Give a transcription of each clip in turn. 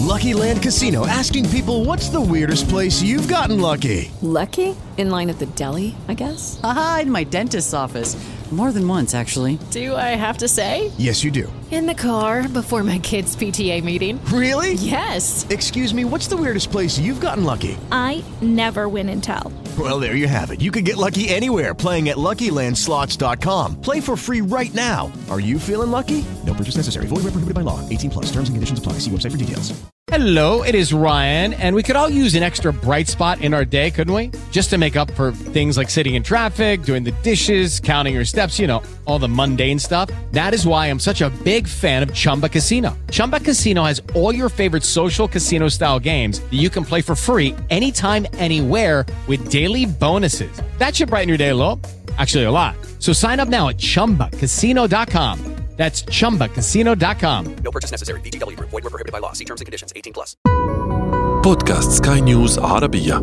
Lucky Land Casino, asking people, what's the weirdest place you've gotten lucky? Lucky? In line at the deli, I guess? Aha, in my dentist's office. More than once, actually. Do I have to say? Yes, you do. In the car before my kids' PTA meeting. Really? Yes. Excuse me, what's the weirdest place you've gotten lucky? I never win and tell. Well, there you have it. You can get lucky anywhere, playing at LuckyLandSlots.com. Play for free right now. Are you feeling lucky? No purchase necessary. Void where prohibited by law. 18 plus. Terms and conditions apply. See website for details. Hello, it is Ryan, and we could all use an extra bright spot in our day, couldn't we? Just to make up for things like sitting in traffic, doing the dishes, counting your steps, you know, all the mundane stuff. That is why I'm such a big fan of Chumba Casino. Chumba Casino has all your favorite social casino-style games that you can play for free anytime, anywhere with daily bonuses. That should brighten your day a little. Actually, a lot. So sign up now at ChumbaCasino.com. That's ChumbaCasino.com. No purchase necessary. VGW Group. Void where prohibited by law. See terms and conditions. 18 plus. بودكاست سكاي نيوز عربية.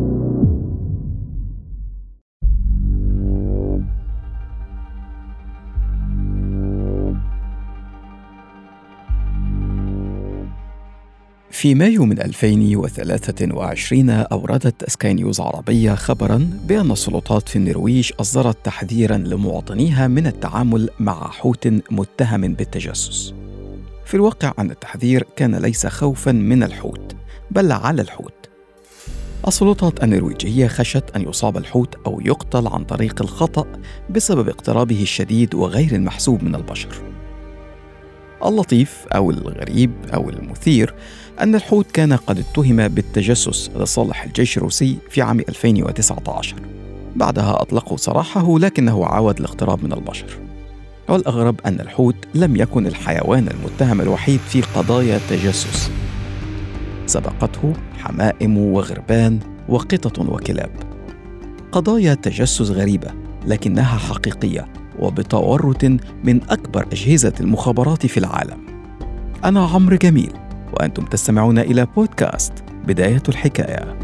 في مايو من 2023 أوردت سكاي نيوز عربية خبراً بأن السلطات في النرويج أصدرت تحذيراً لمواطنيها من التعامل مع حوت متهم بالتجسس. في الواقع أن التحذير كان ليس خوفاً من الحوت، بل على الحوت. السلطات النرويجية خشت أن يصاب الحوت أو يقتل عن طريق الخطأ بسبب اقترابه الشديد وغير المحسوب من البشر. اللطيف أو الغريب أو المثير أن الحوت كان قد اتهم بالتجسس لصالح الجيش الروسي في عام 2019. بعدها أطلقوا سراحه، لكنه عاود الاقتراب من البشر. والأغرب أن الحوت لم يكن الحيوان المتهم الوحيد في قضايا التجسس، سبقته حمائم وغربان وقطط وكلاب. قضايا تجسس غريبة لكنها حقيقية وبتورط من أكبر أجهزة المخابرات في العالم. أنا عمرو جميل، وأنتم تستمعون إلى بودكاست بداية الحكاية.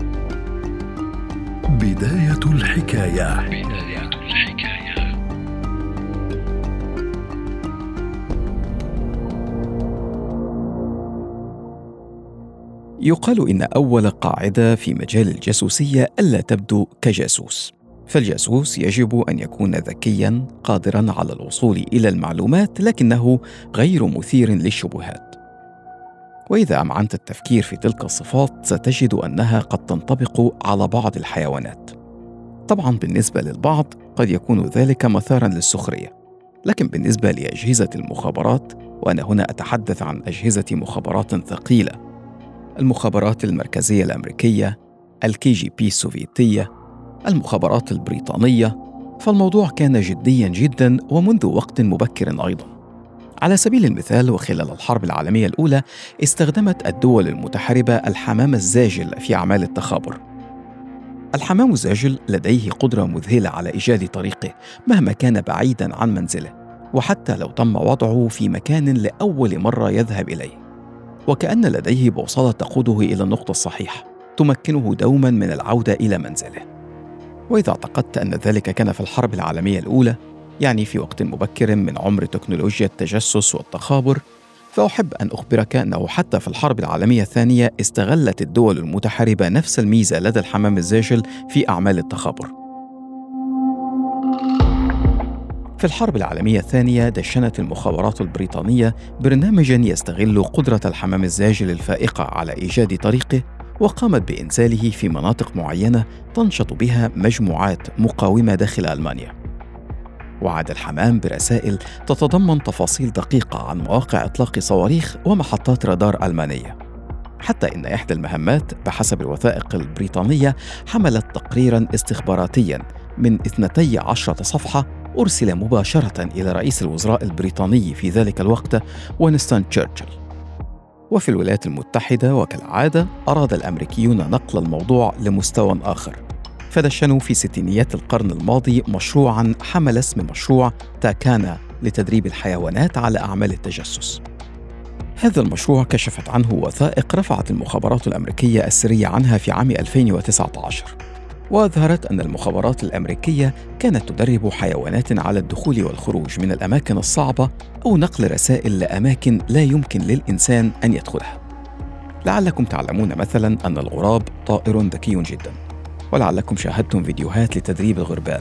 بداية الحكاية. يقال إن أول قاعدة في مجال الجاسوسية ألا تبدو كجاسوس، فالجاسوس يجب أن يكون ذكياً قادراً على الوصول إلى المعلومات، لكنه غير مثير للشبهات. وإذا أمعنت التفكير في تلك الصفات ستجد أنها قد تنطبق على بعض الحيوانات. طبعاً بالنسبة للبعض قد يكون ذلك مثاراً للسخرية، لكن بالنسبة لأجهزة المخابرات، وأنا هنا أتحدث عن أجهزة مخابرات ثقيلة، المخابرات المركزية الأمريكية، الKGB السوفيتية، المخابرات البريطانية، فالموضوع كان جدياً جداً ومنذ وقت مبكر أيضاً. على سبيل المثال، وخلال الحرب العالمية الأولى استخدمت الدول المتحاربة الحمام الزاجل في أعمال التخابر. الحمام الزاجل لديه قدرة مذهلة على إيجاد طريقه مهما كان بعيداً عن منزله، وحتى لو تم وضعه في مكان لأول مرة يذهب إليه، وكأن لديه بوصلة تقوده إلى النقطة الصحيحة تمكنه دوماً من العودة إلى منزله. وإذا اعتقدت أن ذلك كان في الحرب العالمية الأولى، يعني في وقت مبكر من عمر تكنولوجيا التجسس والتخابر، فأحب أن أخبرك أنه حتى في الحرب العالمية الثانية استغلت الدول المتحاربة نفس الميزة لدى الحمام الزاجل في أعمال التخابر. في الحرب العالمية الثانية دشنت المخابرات البريطانية برنامجاً يستغل قدرة الحمام الزاجل الفائقة على إيجاد طريقه، وقامت بإنزاله في مناطق معينة تنشط بها مجموعات مقاومة داخل ألمانيا. وعاد الحمام برسائل تتضمن تفاصيل دقيقة عن مواقع إطلاق صواريخ ومحطات رادار ألمانية، حتى إن إحدى المهمات بحسب الوثائق البريطانية حملت تقريراً استخباراتياً من 12 صفحة أرسل مباشرة إلى رئيس الوزراء البريطاني في ذلك الوقت وينستون تشرشل. وفي الولايات المتحدة وكالعادة أراد الأمريكيون نقل الموضوع لمستوى آخر، فدشنوا في ستينيات القرن الماضي مشروعاً حمل اسم مشروع تاكانا لتدريب الحيوانات على أعمال التجسس. هذا المشروع كشفت عنه وثائق رفعت المخابرات الأمريكية السرية عنها في عام 2019، وأظهرت أن المخابرات الأمريكية كانت تدرب حيوانات على الدخول والخروج من الأماكن الصعبة أو نقل رسائل لأماكن لا يمكن للإنسان أن يدخلها. لعلكم تعلمون مثلا أن الغراب طائر ذكي جدا، ولعلكم شاهدتم فيديوهات لتدريب الغربان.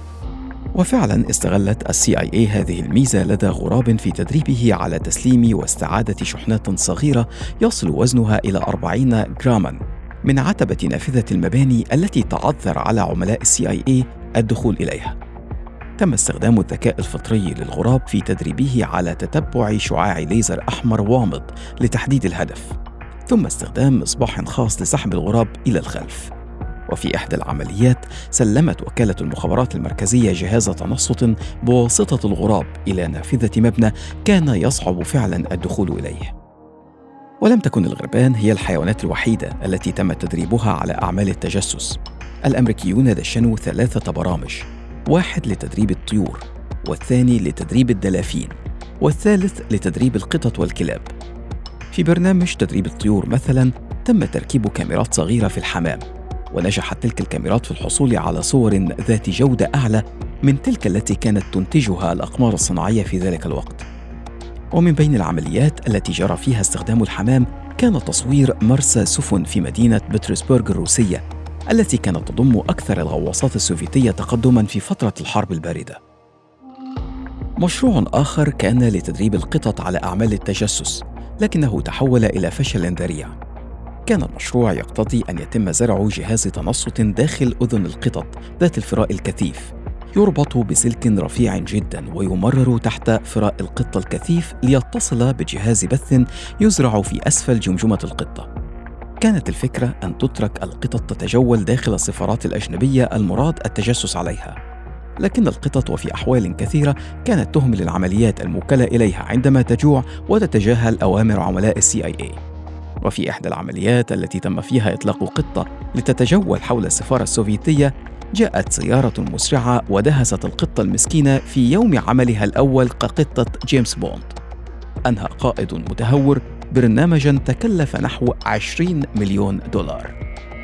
وفعلا استغلت CIA هذه الميزة لدى غراب في تدريبه على تسليم واستعادة شحنات صغيرة يصل وزنها إلى 40 جراما من عتبة نافذة المباني التي تعذر على عملاء CIA الدخول إليها. تم استخدام الذكاء الفطري للغراب في تدريبه على تتبع شعاع ليزر أحمر غامض لتحديد الهدف، ثم استخدام مصباح خاص لسحب الغراب إلى الخلف. وفي إحدى العمليات سلمت وكالة المخابرات المركزية جهاز تنصت بواسطة الغراب إلى نافذة مبنى كان يصعب فعلا الدخول إليه. ولم تكن الغربان هي الحيوانات الوحيدة التي تم تدريبها على أعمال التجسس. الأمريكيون دشنوا 3 برامج، واحد لتدريب الطيور، والثاني لتدريب الدلافين، والثالث لتدريب القطط والكلاب. في برنامج تدريب الطيور مثلا تم تركيب كاميرات صغيرة في الحمام، ونجحت تلك الكاميرات في الحصول على صور ذات جودة أعلى من تلك التي كانت تنتجها الأقمار الصناعية في ذلك الوقت. ومن بين العمليات التي جرى فيها استخدام الحمام كان تصوير مرسى سفن في مدينة بطرسبرغ الروسية التي كانت تضم أكثر الغواصات السوفيتية تقدماً في فترة الحرب الباردة. مشروع آخر كان لتدريب القطط على أعمال التجسس، لكنه تحول إلى فشل ذريع. كان المشروع يقتضي أن يتم زرع جهاز تنصت داخل أذن القطط ذات الفراء الكثيف، يربط بسلك رفيع جدا ويمرر تحت فراء القطة الكثيف ليتصل بجهاز بث يزرع في أسفل جمجمة القطة. كانت الفكرة أن تترك القطط تتجول داخل السفارات الأجنبية المراد التجسس عليها، لكن القطط وفي أحوال كثيرة كانت تهمل العمليات الموكلة إليها عندما تجوع وتتجاهل أوامر عملاء CIA. وفي إحدى العمليات التي تم فيها إطلاق قطة لتتجول حول السفارة السوفيتية، جاءت سيارة مسرعة ودهست القطة المسكينة في يوم عملها الأول كقطة جيمس بوند. أنهى قائد متهور برنامجاً تكلف نحو 20 مليون دولار.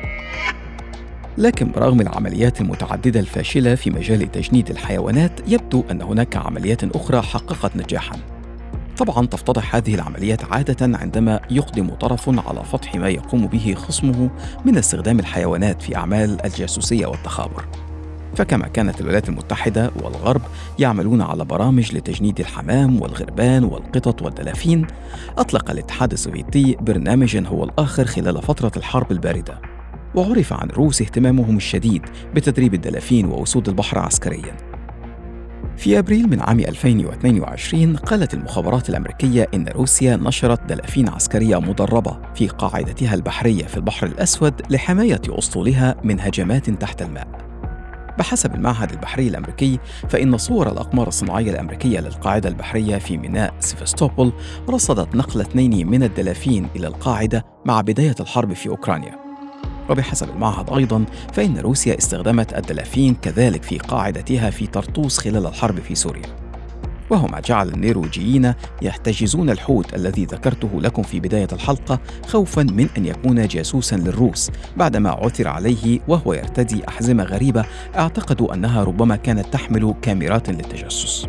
لكن برغم العمليات المتعددة الفاشلة في مجال تجنيد الحيوانات، يبدو أن هناك عمليات أخرى حققت نجاحاً. طبعاً تفتضح هذه العمليات عادة عندما يقدم طرف على فتح ما يقوم به خصمه من استخدام الحيوانات في أعمال الجاسوسية والتخابر. فكما كانت الولايات المتحدة والغرب يعملون على برامج لتجنيد الحمام والغربان والقطط والدلافين، أطلق الاتحاد السوفيتي برنامجاً هو الآخر خلال فترة الحرب الباردة، وعرف عن الروس اهتمامهم الشديد بتدريب الدلافين وأسود البحر عسكرياً. في أبريل من عام 2022 قالت المخابرات الأمريكية إن روسيا نشرت دلافين عسكرية مدربة في قاعدتها البحرية في البحر الأسود لحماية أسطولها من هجمات تحت الماء. بحسب المعهد البحري الأمريكي، فإن صور الأقمار الصناعية الأمريكية للقاعدة البحرية في ميناء سيفاستوبول رصدت نقل 2 من الدلافين إلى القاعدة مع بداية الحرب في أوكرانيا. وبحسب المعهد أيضاً، فإن روسيا استخدمت الدلافين كذلك في قاعدتها في طرطوس خلال الحرب في سوريا، وهو ما جعل النرويجيين يحتجزون الحوت الذي ذكرته لكم في بداية الحلقة خوفاً من أن يكون جاسوساً للروس بعدما عثر عليه وهو يرتدي أحزمة غريبة اعتقدوا أنها ربما كانت تحمل كاميرات للتجسس.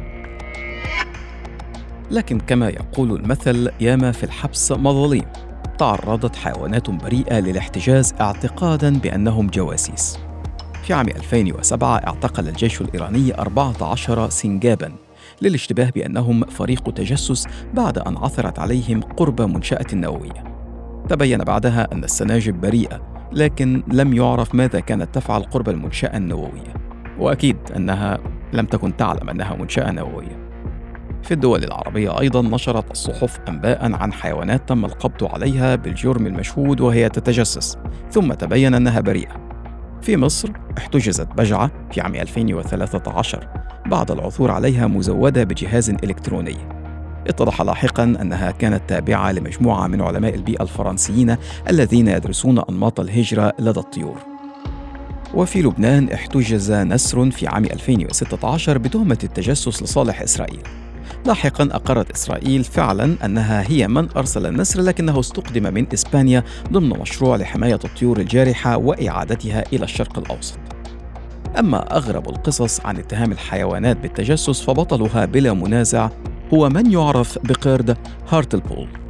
لكن كما يقول المثل، ياما في الحبس مظاليم. تعرضت حيوانات بريئة للاحتجاز اعتقاداً بأنهم جواسيس. في عام 2007 اعتقل الجيش الإيراني 14 سنجاباً للاشتباه بأنهم فريق تجسس بعد أن عثرت عليهم قرب منشأة نووية. تبين بعدها أن السناجب بريئة، لكن لم يعرف ماذا كانت تفعل قرب المنشأة النووية، وأكيد أنها لم تكن تعلم أنها منشأة نووية. في الدول العربية أيضاً نشرت الصحف أنباءً عن حيوانات تم القبض عليها بالجرم المشهود وهي تتجسس، ثم تبين أنها بريئة. في مصر احتجزت بجعة في عام 2013 بعد العثور عليها مزودة بجهاز إلكتروني. اتضح لاحقاً أنها كانت تابعة لمجموعة من علماء البيئة الفرنسيين الذين يدرسون أنماط الهجرة لدى الطيور. وفي لبنان احتجز نسر في عام 2016 بتهمة التجسس لصالح إسرائيل. لاحقاً أقرت إسرائيل فعلاً أنها هي من أرسل النسر، لكنه استقدم من إسبانيا ضمن مشروع لحماية الطيور الجارحة وإعادتها إلى الشرق الأوسط. أما أغرب القصص عن اتهام الحيوانات بالتجسس فبطلها بلا منازع هو من يعرف بقرد هارتلبول.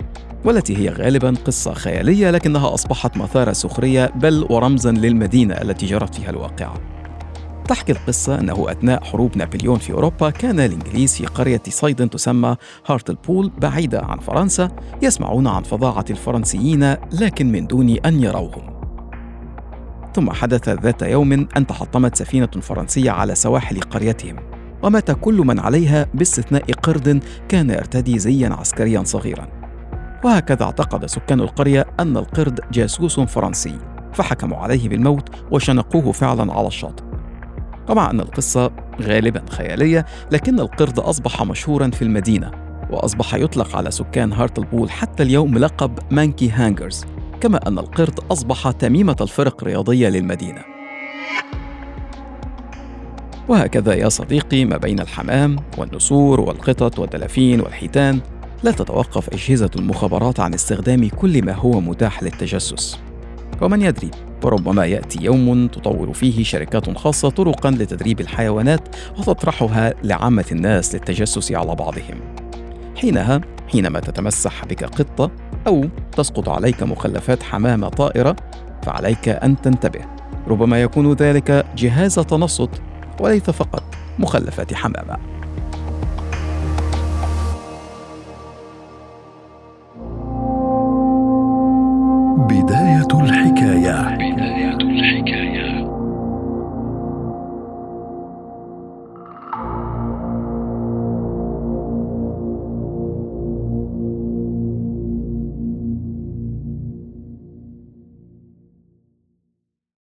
والتي هي غالباً قصة خيالية لكنها أصبحت مثار سخرية بل ورمزاً للمدينة التي جرت فيها الواقعة. تحكي القصة أنه أثناء حروب نابليون في أوروبا كان الإنجليز في قرية صيد تسمى هارتلبول بعيدة عن فرنسا يسمعون عن فظاعة الفرنسيين لكن من دون أن يروهم. ثم حدث ذات يوم أن تحطمت سفينة فرنسية على سواحل قريتهم ومات كل من عليها باستثناء قرد كان يرتدي زياً عسكرياً صغيراً. وهكذا اعتقد سكان القرية أن القرد جاسوس فرنسي فحكموا عليه بالموت وشنقوه فعلاً على الشاطئ. ومع أن القصة غالباً خيالية لكن القرد أصبح مشهوراً في المدينة وأصبح يطلق على سكان هارتلبول حتى اليوم لقب مانكي هانجرز، كما أن القرد أصبح تميمة الفرق الرياضية للمدينة. وهكذا يا صديقي ما بين الحمام والنسور والقطط والدلافين والحيتان لا تتوقف أجهزة المخابرات عن استخدام كل ما هو متاح للتجسس. ومن يدري وربما يأتي يوم تطور فيه شركات خاصة طرقاً لتدريب الحيوانات وتطرحها لعامة الناس للتجسس على بعضهم. حينما تتمسح بك قطة أو تسقط عليك مخلفات حمامة طائرة فعليك أن تنتبه، ربما يكون ذلك جهاز تنصت وليس فقط مخلفات حمامة.